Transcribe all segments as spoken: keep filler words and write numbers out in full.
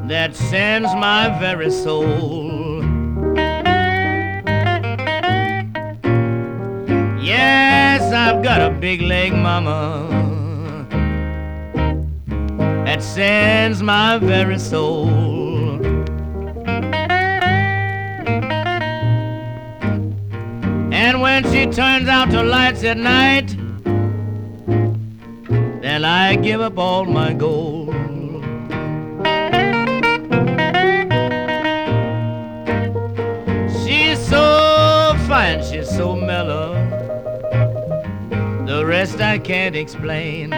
that sends my very soul. Yes, I've got a big leg mama that sends my very soul. And when she turns out the lights at night, then I give up all my gold. She's so fine, she's so mellow, the rest I can't explain.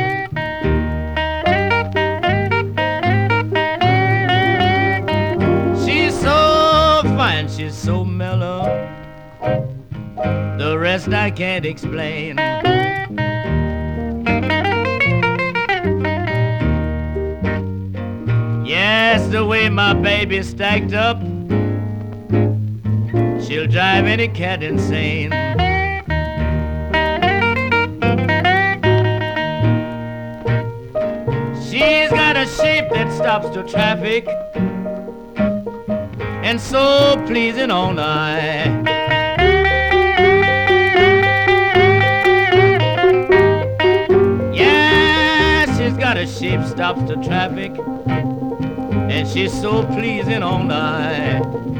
She's so fine, she's so mellow, the rest I can't explain. Yes, the way my baby's stacked up, she'll drive any cat insane. She's got a shape that stops the traffic, and so pleasing on the eye. Yeah, she's got a shape stops the traffic, and she's so pleasing on the eye.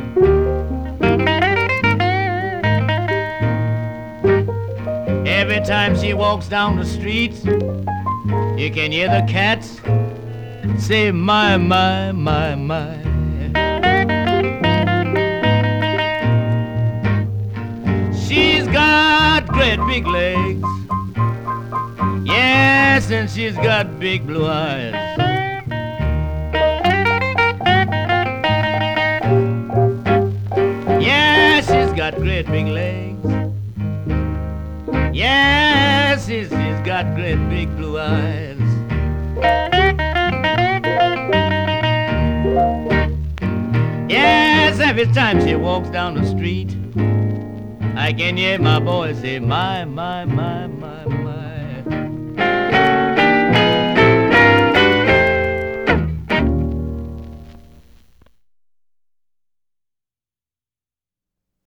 Every time she walks down the street, you can hear the cats say, my, my, my, my. She's got great big legs, yes, and she's got big blue eyes. Yeah, she's got great big legs, yes, she's, she's got great big blue eyes. Yes, every time she walks down the street, I can hear my boy say, my, my, my, my, my.